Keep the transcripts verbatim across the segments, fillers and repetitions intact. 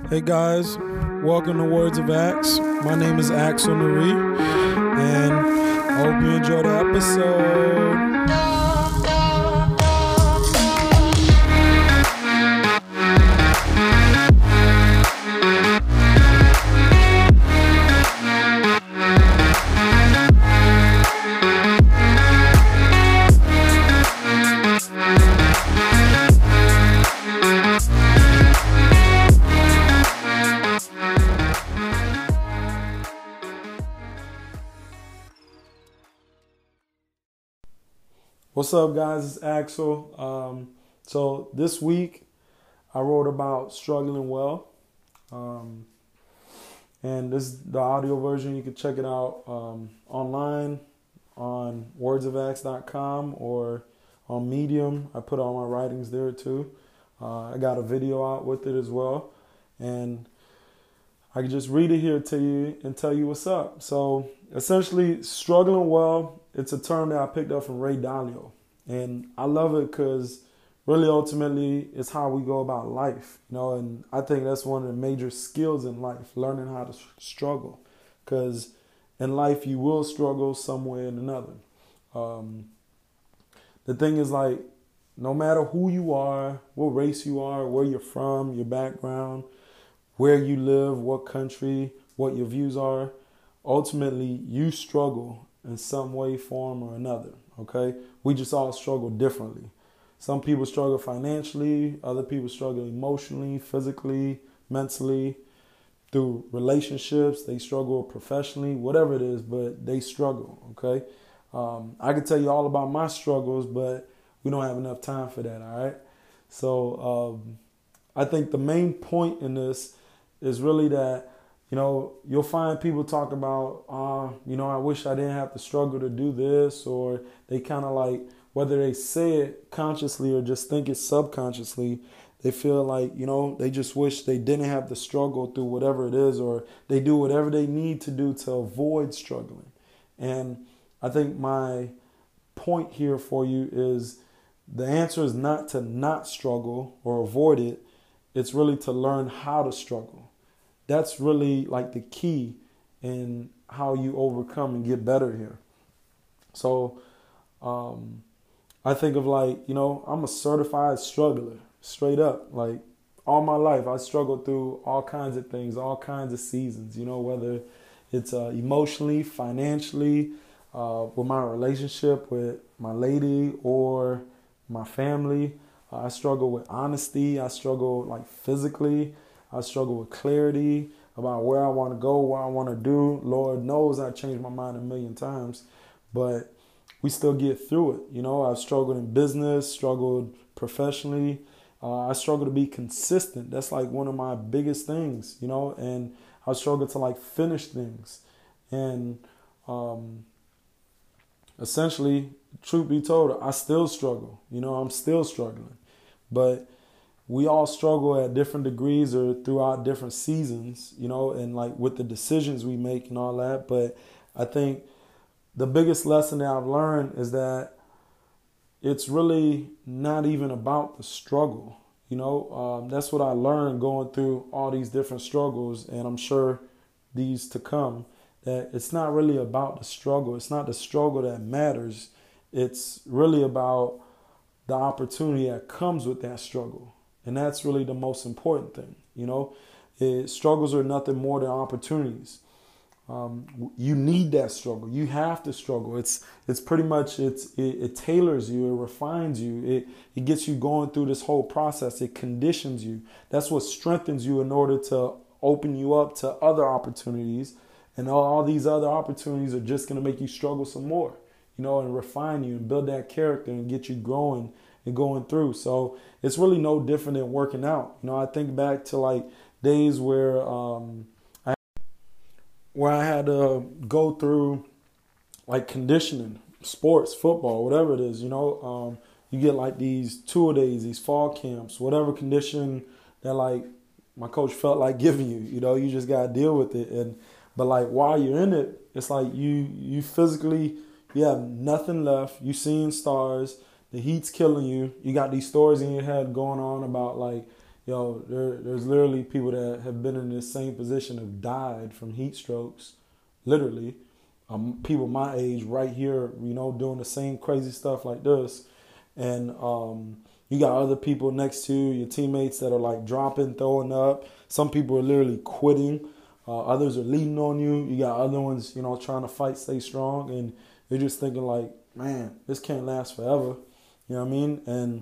Hey guys, welcome to Words of Axe. My name is Axel Nuri, and I hope you enjoy the episode. What's up, guys? It's Axel. Um, so this week I wrote about struggling well, um, and this is the audio version. You can check it out um, online on words of axe dot com or on Medium. I put all my writings there too. Uh, I got a video out with it as well, and I can just read it here to you and tell you what's up. So essentially, struggling well, it's a term that I picked up from Ray Dalio. And I love it because really ultimately it's how we go about life, you know, and I think that's one of the major skills in life, learning how to struggle, because in life you will struggle some way or another. Um, the thing is, like, no matter who you are, what race you are, where you're from, your background, where you live, what country, what your views are, ultimately you struggle in some way, form, or another, okay? We just all struggle differently. Some people struggle financially, other people struggle emotionally, physically, mentally, through relationships, they struggle professionally, whatever it is, but they struggle, okay? Um, I can tell you all about my struggles, but we don't have enough time for that, all right? So um, I think the main point in this is really that, you know, you'll find people talk about, uh, you know, I wish I didn't have to struggle to do this, or they kind of like, whether they say it consciously or just think it subconsciously, they feel like, you know, they just wish they didn't have to struggle through whatever it is, or they do whatever they need to do to avoid struggling. And I think my point here for you is the answer is not to not struggle or avoid it. It's really to learn how to struggle. That's really like the key in how you overcome and get better here. So um, I think of, like, you know, I'm a certified struggler, straight up. Like, all my life I struggled through all kinds of things, all kinds of seasons, you know, whether it's uh, emotionally, financially, uh, with my relationship with my lady or my family. Uh, I struggle with honesty. I struggle like physically. I struggle with clarity about where I want to go, what I want to do. Lord knows I changed my mind a million times, but we still get through it. You know, I've struggled in business, struggled professionally. Uh, I struggle to be consistent. That's like one of my biggest things, you know, and I struggle to like finish things. And um, essentially, truth be told, I still struggle. You know, I'm still struggling. But we all struggle at different degrees or throughout different seasons, you know, and like with the decisions we make and all that. But I think the biggest lesson that I've learned is that it's really not even about the struggle. You know, um, that's what I learned going through all these different struggles. And I'm sure these to come, that it's not really about the struggle. It's not the struggle that matters. It's really about the opportunity that comes with that struggle. And that's really the most important thing, you know. It, struggles are nothing more than opportunities. Um, you need that struggle. You have to struggle. It's it's pretty much it's it, it tailors you. It refines you. It it gets you going through this whole process. It conditions you. That's what strengthens you in order to open you up to other opportunities. And all, all these other opportunities are just going to make you struggle some more, you know, and refine you and build that character and get you growing and going through. So it's really no different than working out. You know, I think back to like days where um, I where I had to go through like conditioning, sports, football, whatever it is. You know, um, you get like these tour days, these fall camps, whatever condition that like my coach felt like giving you. You know, you just gotta deal with it. And but like while you're in it, it's like you you physically you have nothing left. You seeing stars. The heat's killing you. You got these stories in your head going on about like, Yo, there, there's literally people that have been in this same position, have died from heat strokes, literally. Um, people my age right here, you know, doing the same crazy stuff like this. And um, you got other people next to you, your teammates that are like dropping, throwing up. Some people are literally quitting. Uh, others are leaning on you. You got other ones, you know, trying to fight, stay strong. And you're just thinking like, man, this can't last forever. You know what I mean? And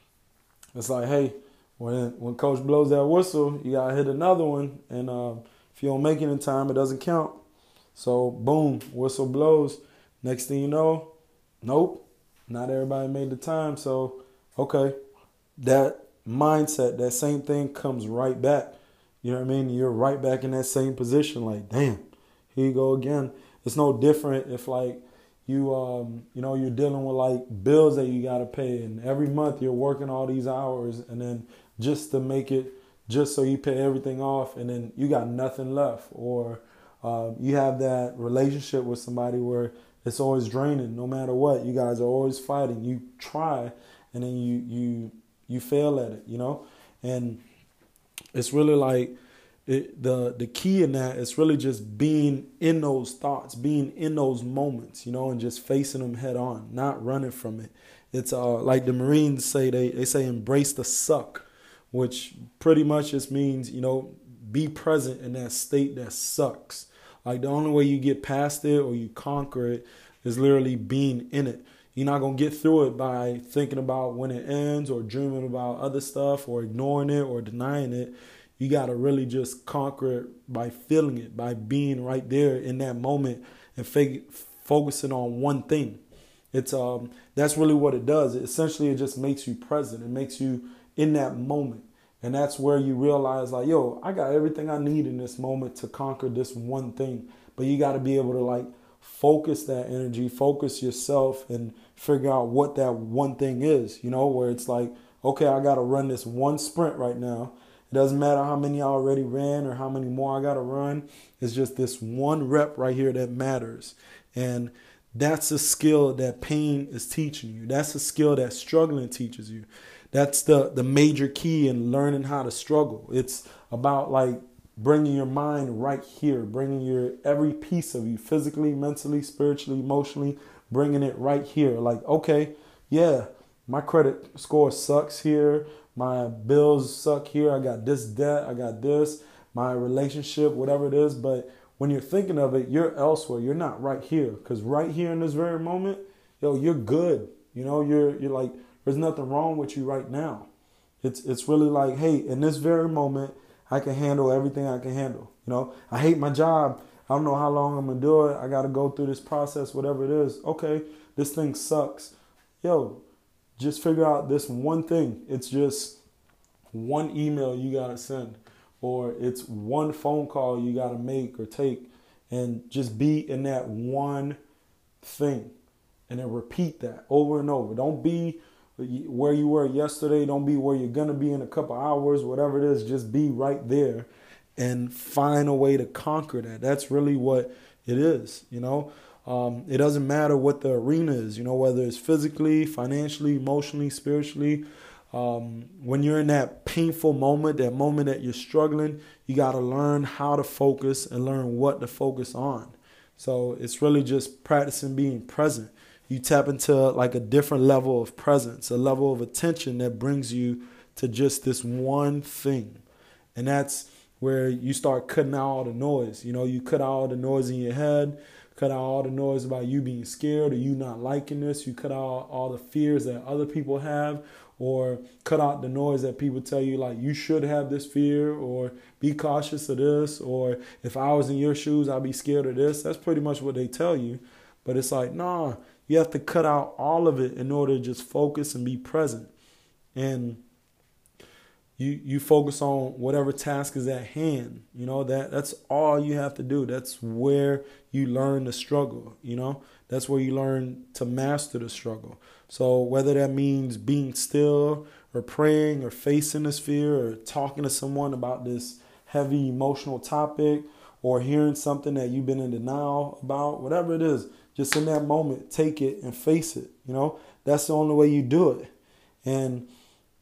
it's like, hey, when when coach blows that whistle, you got to hit another one. And uh, if you don't make it in time, it doesn't count. So, boom, whistle blows. Next thing you know, nope, not everybody made the time. So, okay, that mindset, that same thing comes right back. You know what I mean? You're right back in that same position. Like, damn, here you go again. It's no different if, like, you, um, you know, you're dealing with, like, bills that you got to pay. And every month you're working all these hours. And then just to make it, just so you pay everything off. And then you got nothing left. Or uh, you have that relationship with somebody where it's always draining no matter what. You guys are always fighting. You try and then you you you fail at it, you know? And it's really like it, the the key in that is really just being in those thoughts, being in those moments, you know, and just facing them head on, not running from it. It's uh like the Marines say, they, they say embrace the suck, which pretty much just means, you know, be present in that state that sucks. Like the only way you get past it or you conquer it is literally being in it. You're not going to get through it by thinking about when it ends or dreaming about other stuff or ignoring it or denying it. You got to really just conquer it by feeling it, by being right there in that moment and fig- focusing on one thing. It's um that's really what it does. It, essentially, it just makes you present. It makes you in that moment. And that's where you realize, like, yo, I got everything I need in this moment to conquer this one thing. But you got to be able to, like, focus that energy, focus yourself, and figure out what that one thing is, you know, where it's like, okay, I got to run this one sprint right now. It doesn't matter how many I already ran or how many more I got to run. It's just this one rep right here that matters. And that's a skill that pain is teaching you. That's a skill that struggling teaches you. That's the, the major key in learning how to struggle. It's about like bringing your mind right here, bringing your every piece of you physically, mentally, spiritually, emotionally, bringing it right here. Like, okay, yeah, my credit score sucks here. My bills suck here. I got this debt. I got this, my relationship, whatever it is. But when you're thinking of it, you're elsewhere. You're not right here. Because right here in this very moment, yo, you're good. You know, you're you're like, there's nothing wrong with you right now. It's it's really like, hey, in this very moment, I can handle everything I can handle. You know, I hate my job. I don't know how long I'm going to do it. I got to go through this process, whatever it is. Okay, this thing sucks. Yo, just figure out this one thing. It's just one email you got to send, or it's one phone call you got to make or take, and just be in that one thing and then repeat that over and over. Don't be where you were yesterday. Don't be where you're going to be in a couple hours, whatever it is. Just be right there and find a way to conquer that. That's really what it is, you know. Um, it doesn't matter what the arena is, you know, whether it's physically, financially, emotionally, spiritually. Um, when you're in that painful moment, that moment that you're struggling, you got to learn how to focus and learn what to focus on. So it's really just practicing being present. You tap into like a different level of presence, a level of attention that brings you to just this one thing. And that's where you start cutting out all the noise. You know, you cut out all the noise in your head, cut out all the noise about you being scared or you not liking this. You cut out all the fears that other people have, or cut out the noise that people tell you, like, you should have this fear, or be cautious of this, or if I was in your shoes, I'd be scared of this. That's pretty much what they tell you. But it's like, nah, you have to cut out all of it in order to just focus and be present. And you you focus on whatever task is at hand. You know, that that's all you have to do. That's where you learn to struggle, you know. That's where you learn to master the struggle. So whether that means being still or praying or facing this fear or talking to someone about this heavy emotional topic or hearing something that you've been in denial about, whatever it is, just in that moment, take it and face it. You know, that's the only way you do it. And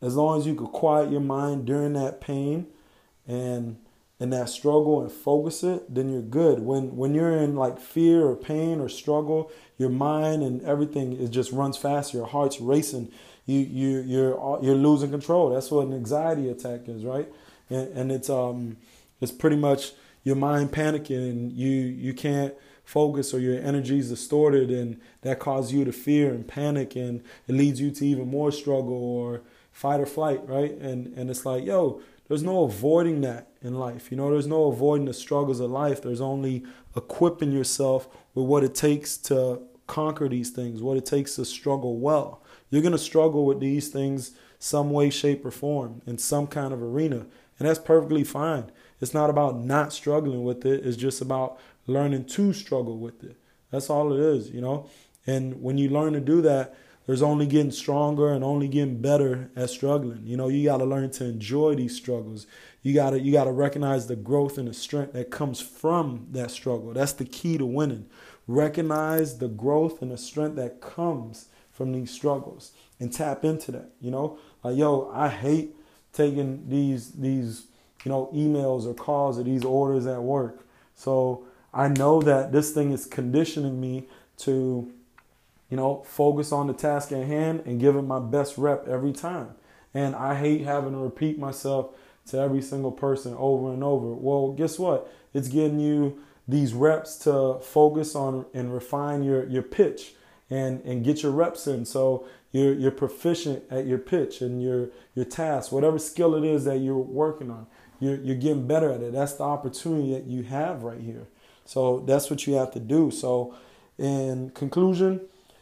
as long as you could quiet your mind during that pain and and that struggle and focus it, then you're good. When when you're in like fear or pain or struggle, your mind and everything, it just runs faster. Your heart's racing. You you you're you're losing control. That's what an anxiety attack is, right? And, and it's um it's pretty much your mind panicking, and you you can't focus, or your energy is distorted, and that causes you to fear and panic, and it leads you to even more struggle or fight or flight, right? And and it's like, yo, there's no avoiding that in life. You know, there's no avoiding the struggles of life. There's only equipping yourself with what it takes to conquer these things, what it takes to struggle well. You're going to struggle with these things some way, shape, or form in some kind of arena. And that's perfectly fine. It's not about not struggling with it. It's just about learning to struggle with it. That's all it is, you know. And when you learn to do that, there's only getting stronger and only getting better at struggling. You know, you got to learn to enjoy these struggles. You got to you got to recognize the growth and the strength that comes from that struggle. That's the key to winning. Recognize the growth and the strength that comes from these struggles and tap into that. You know, like, yo, I hate taking these these, you know, emails or calls or these orders at work. So I know that this thing is conditioning me to, you know, focus on the task at hand and give it my best rep every time. And I hate having to repeat myself to every single person over and over. Well, guess what? It's getting you these reps to focus on and refine your, your pitch and, and get your reps in. So you're you're proficient at your pitch and your your task, whatever skill it is that you're working on. You're you're getting better at it. That's the opportunity that you have right here. So that's what you have to do. So in conclusion,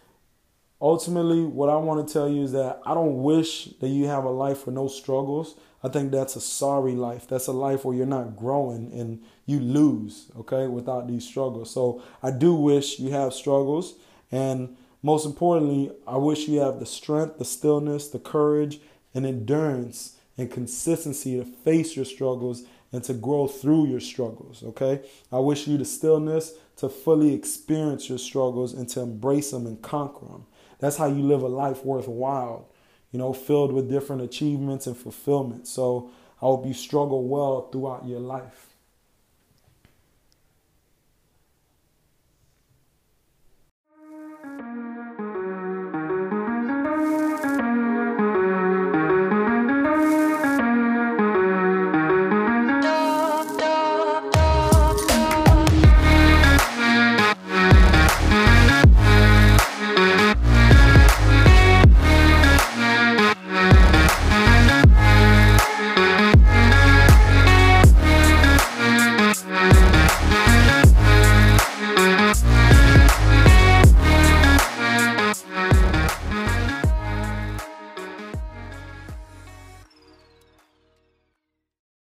ultimately, what I want to tell you is that I don't wish that you have a life with no struggles. I think that's a sorry life. That's a life where you're not growing and you lose, okay, without these struggles. So I do wish you have struggles. And most importantly, I wish you have the strength, the stillness, the courage, and endurance and consistency to face your struggles and to grow through your struggles, okay? I wish you the stillness to fully experience your struggles and to embrace them and conquer them. That's how you live a life worthwhile, you know, filled with different achievements and fulfillment. So I hope you struggle well throughout your life.